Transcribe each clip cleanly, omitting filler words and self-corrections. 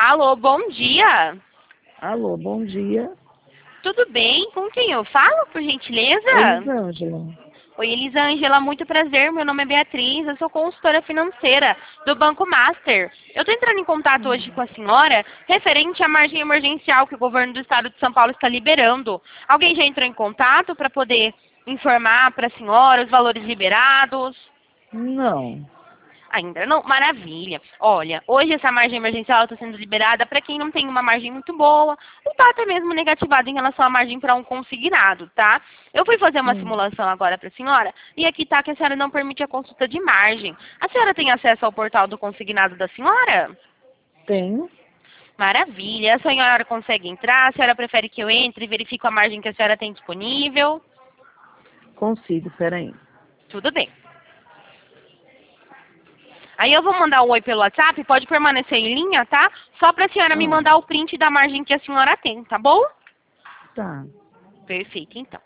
Alô, bom dia. Alô, bom dia. Tudo bem? Com quem eu falo, por gentileza? Oi, Elisângela. Oi, Elisângela, muito prazer. Meu nome é Beatriz, eu sou consultora financeira do Banco Master. Eu estou entrando em contato hoje com a senhora referente à margem emergencial que o governo do estado de São Paulo está liberando. Alguém já entrou em contato para poder informar para a senhora os valores liberados? Não. Ainda não? Maravilha. Olha, hoje essa margem emergencial está sendo liberada para quem não tem uma margem muito boa ou está até mesmo negativado em relação à margem para um consignado, tá? Eu fui fazer uma Hum, simulação agora para a senhora e aqui está que a senhora não permite a consulta de margem. A senhora tem acesso ao portal do consignado da senhora? tenho. Maravilha. A senhora consegue entrar? A senhora prefere que eu entre e verifique a margem que a senhora tem disponível? Consigo, peraí. Tudo bem. Aí eu vou mandar um oi pelo WhatsApp, pode permanecer em linha, tá? Só para a senhora me Ah, mandar o print da margem que a senhora tem, tá bom? tá. Perfeito, então.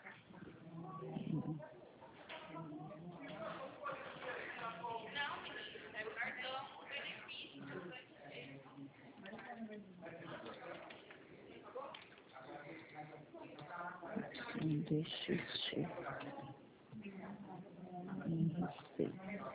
Deixa eu ver. Não sei.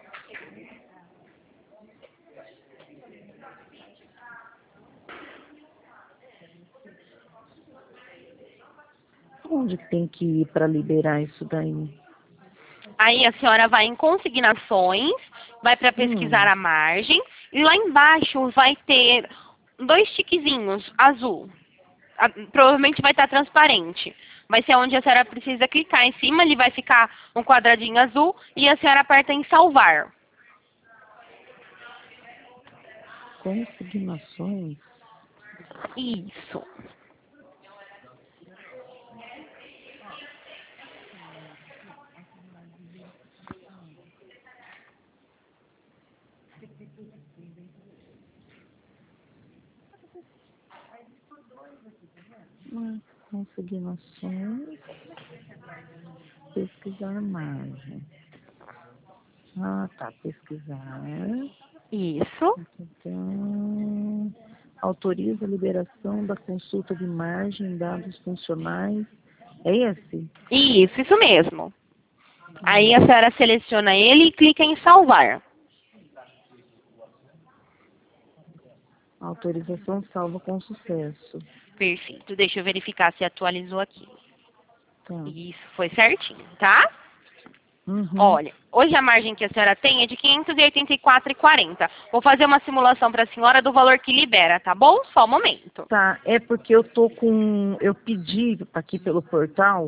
Onde que tem que ir para liberar isso daí? Aí a senhora vai em consignações, vai para pesquisar Hum, a margem, e lá embaixo vai ter dois tiquezinhos azul. Provavelmente vai estar transparente. Vai ser onde a senhora precisa clicar em cima, ele vai ficar um quadradinho azul e a senhora aperta em salvar. consignações. Isso. Consignações. Pesquisar margem. Ah, tá. Pesquisar. Isso. Então, autoriza a liberação da consulta de margem, dados funcionais. É esse? Isso mesmo. Aí a senhora seleciona ele e clica em salvar. Autorização salva com sucesso. Perfeito. Deixa eu verificar se atualizou aqui. Tá. Isso, foi certinho, tá? Uhum. Olha, hoje a margem que a senhora tem é de 584,40. Vou fazer uma simulação para a senhora do valor que libera, tá bom? Só um momento. Tá, é porque eu tô com. Eu pedi aqui pelo portal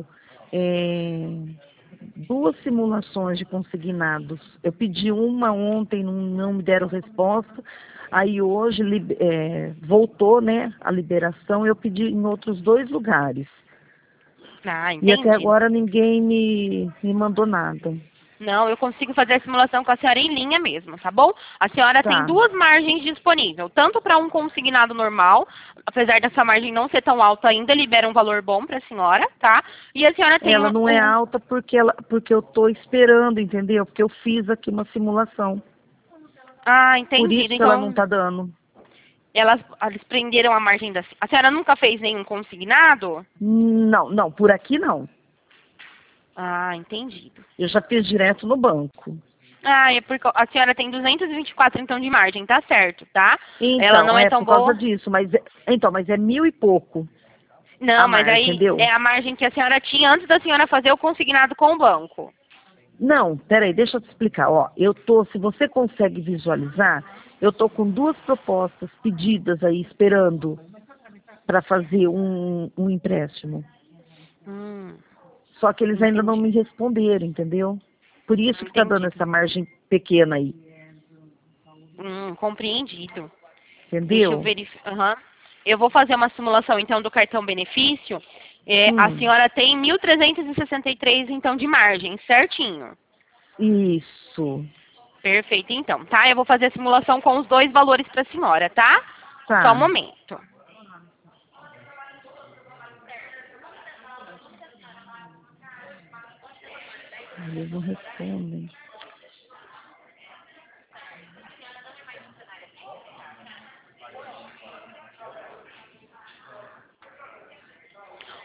duas simulações de consignados. Eu pedi uma ontem, não me deram resposta. Aí hoje voltou, né, a liberação. Eu pedi em outros dois lugares. Ah, E até entendi. agora ninguém me mandou nada. Não, eu consigo fazer a simulação com a senhora em linha mesmo, tá bom? A senhora tem Tá. duas margens disponíveis, tanto para um consignado normal, apesar dessa margem não ser tão alta ainda, libera um valor bom para a senhora, tá? E a senhora tem Ela não é alta porque eu estou esperando, entendeu? Porque eu fiz aqui uma simulação. Ah, Por entendido. isso que ela não Então, está dando. eles prenderam a margem da... A senhora nunca fez nenhum consignado? Não, não, por aqui não. Ah, entendido. Eu já fiz direto no banco. Ah, é porque a senhora tem 224 então de margem, tá certo, tá? Ela Então, não é é tão por causa boa. disso, mas é 1.000 e pouco a Não, mas margem, aí entendeu? é a margem que a senhora tinha antes da senhora fazer o consignado com o banco. Não, peraí, deixa eu te explicar. Ó, se você consegue visualizar, eu tô com duas propostas pedidas aí, esperando para fazer um empréstimo. Hum, Só que eles ainda não entendi. me responderam, entendeu? Por isso que está dando Entendido. essa margem pequena aí, Compreendido. Deixa eu entendeu? verificar. Aham. Eu vou fazer uma simulação então do cartão benefício. A Hum, senhora tem 1.363 então de margem, certinho. isso. Perfeito, então, tá? Eu vou fazer a simulação com os dois valores para a senhora, tá? Só um Tá. momento. Aí eles não respondem.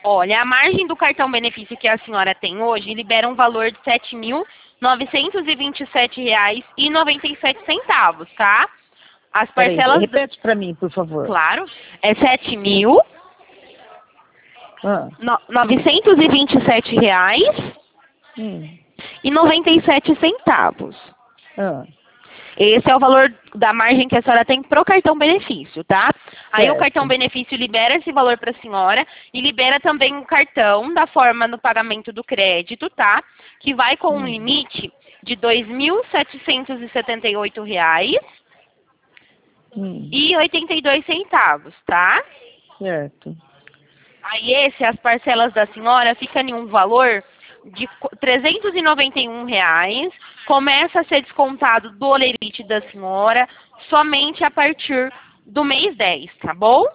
Olha, a margem do cartão benefício que a senhora tem hoje libera um valor de R$ 7.927,97, tá? As Peraí, parcelas, repete para mim, por favor. claro, é R$ 7.000 Ah, R$ 927,97. hum, E 97 centavos. ah, Esse é o valor da margem que a senhora tem pro cartão benefício, tá? Aí o cartão certo. benefício libera esse valor para a senhora e libera também um cartão da forma no pagamento do crédito, tá? Que vai com um limite de R$ 2.778,82, Hum, tá? certo. Aí as parcelas da senhora ficam em um valor de R$ 391, começa a ser descontado do olerite da senhora somente a partir do mês 10, tá bom?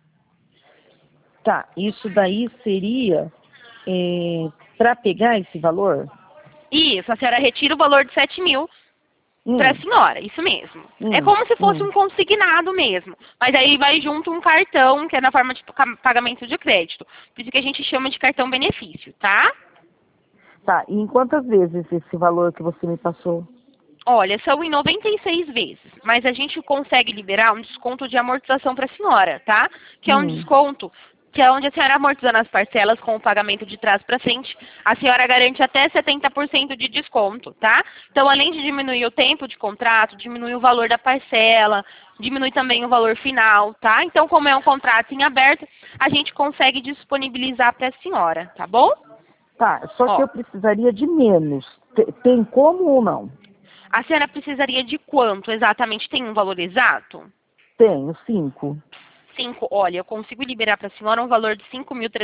Tá, isso daí seria para pegar esse valor? Isso, a senhora retira o valor de 7.000 para a Hum, senhora, isso mesmo. É hum, como se fosse hum. um consignado mesmo, mas aí vai junto um cartão, que é na forma de pagamento de crédito. Por isso que a gente chama de cartão benefício, tá? Tá, e em quantas vezes esse valor que você me passou? Olha, são em 96 vezes, mas a gente consegue liberar um desconto de amortização para a senhora, tá? Que é um Hum, desconto que é onde a senhora amortizando as parcelas com o pagamento de trás para frente, a senhora garante até 70% de desconto, tá? Então, além de diminuir o tempo de contrato, diminui o valor da parcela, diminui também o valor final, tá? Então, como é um contrato em aberto, a gente consegue disponibilizar para a senhora, tá bom? tá, só que Ó, eu precisaria de menos. Tem como ou não? a senhora precisaria de quanto exatamente? Tem um valor exato? Tenho, 5. Olha, eu consigo liberar para a senhora um valor de R$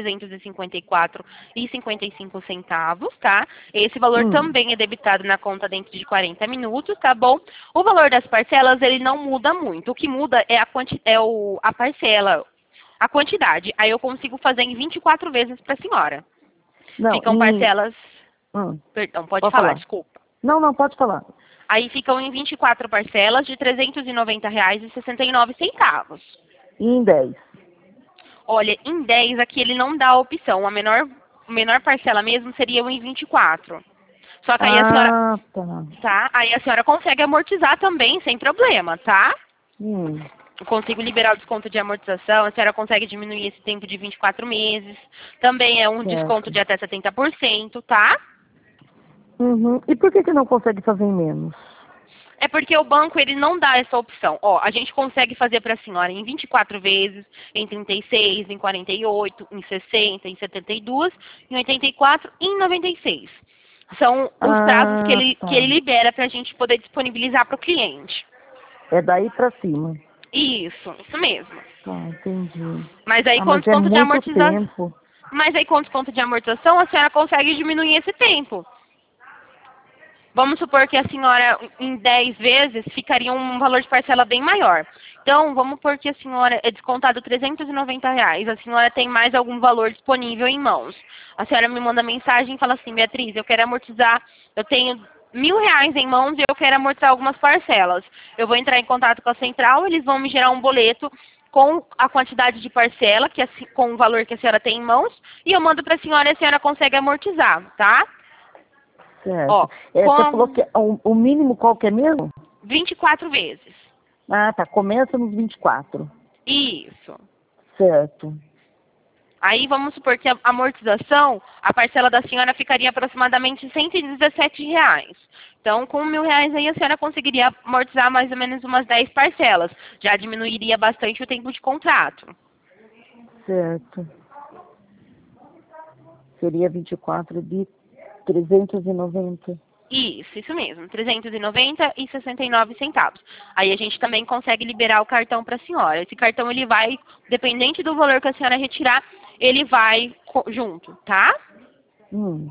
5.354,55, tá? Esse valor Hum, também é debitado na conta dentro de 40 minutos, tá bom? O valor das parcelas, ele não muda muito. O que muda é a parcela, a quantidade. Aí eu consigo fazer em 24 vezes para a senhora. não, Ficam parcelas, perdão, pode pode falar, falar. desculpa. Não, não, pode falar. Aí ficam em 24 parcelas de R$ 390,69. E em 10. Olha, em 10 aqui ele não dá a opção. A menor parcela mesmo seria o em 24. Só que aí a senhora, Ah, tá. tá? Aí a senhora consegue amortizar também, sem problema, tá? Hum, Eu consigo liberar o desconto de amortização, a senhora consegue diminuir esse tempo de 24 meses. Também é um desconto certo. de até 70%, tá? Uhum. E por que que não consegue fazer em menos? É porque o banco ele não dá essa opção. Ó, a gente consegue fazer para a senhora em 24 vezes, em 36, em 48, em 60, em 72, em 84 e em 96. São os prazos que Ah, ele tá. libera para a gente poder disponibilizar para o cliente. É daí pra cima. Isso mesmo. Tá, entendi. Mas aí Ah, com mas é desconto de muito amortização, tempo. a senhora consegue diminuir esse tempo. Vamos supor que a senhora, em 10 vezes, ficaria um valor de parcela bem maior. Então, vamos supor que a senhora é descontado R$ 390. A senhora tem mais algum valor disponível em mãos. A senhora me manda mensagem e fala assim, Beatriz, eu quero amortizar, eu tenho R$ 1.000 em mãos e eu quero amortizar algumas parcelas. Eu vou entrar em contato com a central, eles vão me gerar um boleto com a quantidade de parcela, com o valor que a senhora tem em mãos, e eu mando para a senhora e a senhora consegue amortizar, tá? Certo. Ó, É, você falou com que o mínimo qual que é mesmo? 24 vezes. Ah, tá. Começa nos 24. Isso. Certo. Aí vamos supor que a amortização, a parcela da senhora ficaria aproximadamente R$ 117. Então, com R$ 1.000 aí a senhora conseguiria amortizar mais ou menos umas 10 parcelas. Já diminuiria bastante o tempo de contrato. Certo. Seria 24 de 390. Isso mesmo, 390,69. Aí a gente também consegue liberar o cartão para a senhora. Esse cartão ele vai, dependente do valor que a senhora retirar, ele vai junto, tá? Hum.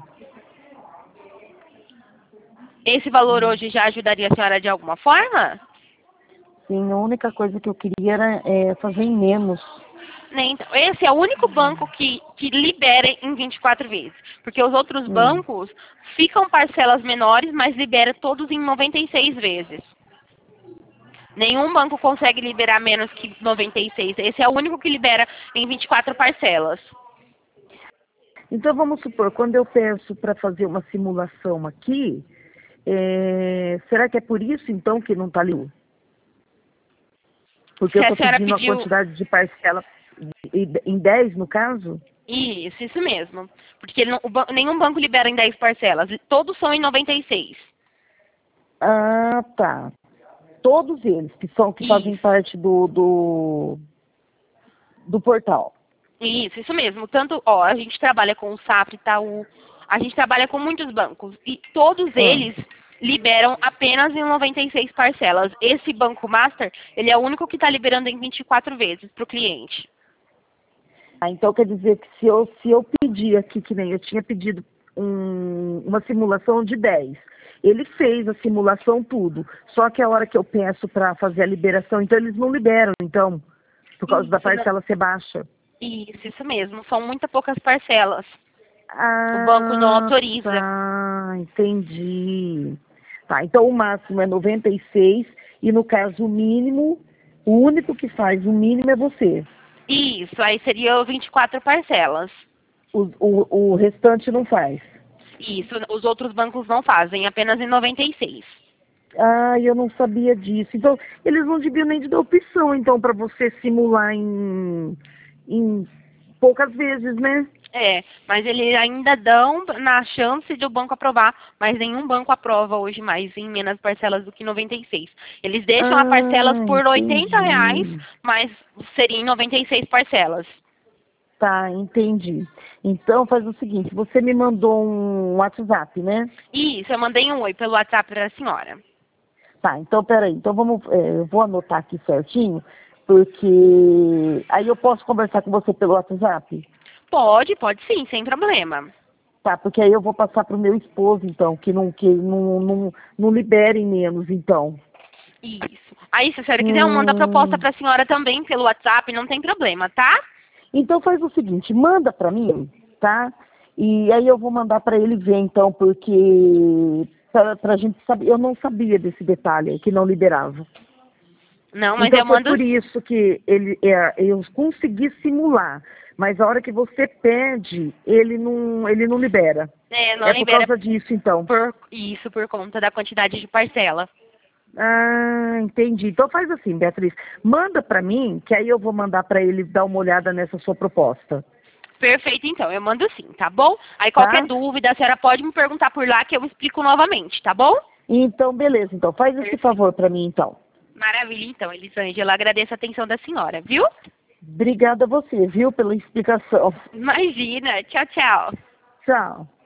Esse valor hoje já ajudaria a senhora de alguma forma? Sim, a única coisa que eu queria era fazer em menos. Né, então, esse é o único banco que libera em 24 vezes. Porque os outros Hum. bancos ficam parcelas menores, mas libera todos em 96 vezes. Nenhum banco consegue liberar menos que 96. Esse é o único que libera em 24 parcelas. Então, vamos supor, quando eu peço para fazer uma simulação aqui, será que é por isso, então, que não está ali? Porque eu Se a estou senhora pedindo a pediu... quantidade de parcela em 10, no caso? Isso mesmo. Porque ele nenhum banco libera em 10 parcelas. Todos são em 96. Ah, tá. Todos eles que fazem parte do portal. Isso mesmo. Tanto, ó, a gente trabalha com o Safra, Itaú, a gente trabalha com muitos bancos. E todos eles liberam apenas em 96 parcelas. Esse Banco Master, ele é o único que está liberando em 24 vezes para o cliente. Então quer dizer que se eu pedir aqui, que nem eu tinha pedido uma simulação de 10, ele fez a simulação tudo, só que a hora que eu peço para fazer a liberação, então eles não liberam, então, por causa da parcela ser baixa. Isso mesmo. São muito poucas parcelas. Ah, O banco não autoriza. tá, entendi. Tá, então o máximo é 96 e no caso o mínimo, o único que faz o mínimo é você. Isso, aí seria 24 parcelas. O restante não faz. Isso, os outros bancos não fazem, apenas em 96. Ah, eu não sabia disso. Então, eles não deviam nem te dar opção, então, para você simular em poucas vezes, né? Mas eles ainda dão na chance do banco aprovar, mas nenhum banco aprova hoje mais em menos parcelas do que 96. Eles deixam as parcelas por R$80, mas seria em 96 parcelas. Tá, entendi. Então faz o seguinte, você me mandou um WhatsApp, né? Isso, eu mandei um oi pelo WhatsApp para a senhora. Tá, então peraí. Então eu vou anotar aqui certinho, porque aí eu posso conversar com você pelo WhatsApp? Pode sim, sem problema. Tá, porque aí eu vou passar pro meu esposo, então, que não liberem menos, então. Isso. Aí, se a senhora quiser, eu mando a proposta para a senhora também pelo WhatsApp, não tem problema, tá? Então faz o seguinte, manda para mim, tá? E aí eu vou mandar para ele ver, então, porque pra gente saber, eu não sabia desse detalhe, que não liberava. Não, mas então eu foi mando... por isso que eu consegui simular, mas a hora que você pede, ele não libera. Não libera. Por causa disso, então. Por conta da quantidade de parcela. Ah, entendi. Então faz assim, Beatriz, manda para mim, que aí eu vou mandar para ele dar uma olhada nessa sua proposta. Perfeito, então, eu mando sim, tá bom? Aí qualquer dúvida, a senhora pode me perguntar por lá que eu explico novamente, tá bom? Então, beleza, então faz esse favor para mim, então. Maravilha, então, Elisângela, agradeço a atenção da senhora, viu? Obrigada a você, viu, pela explicação. Imagina, tchau, tchau. Tchau.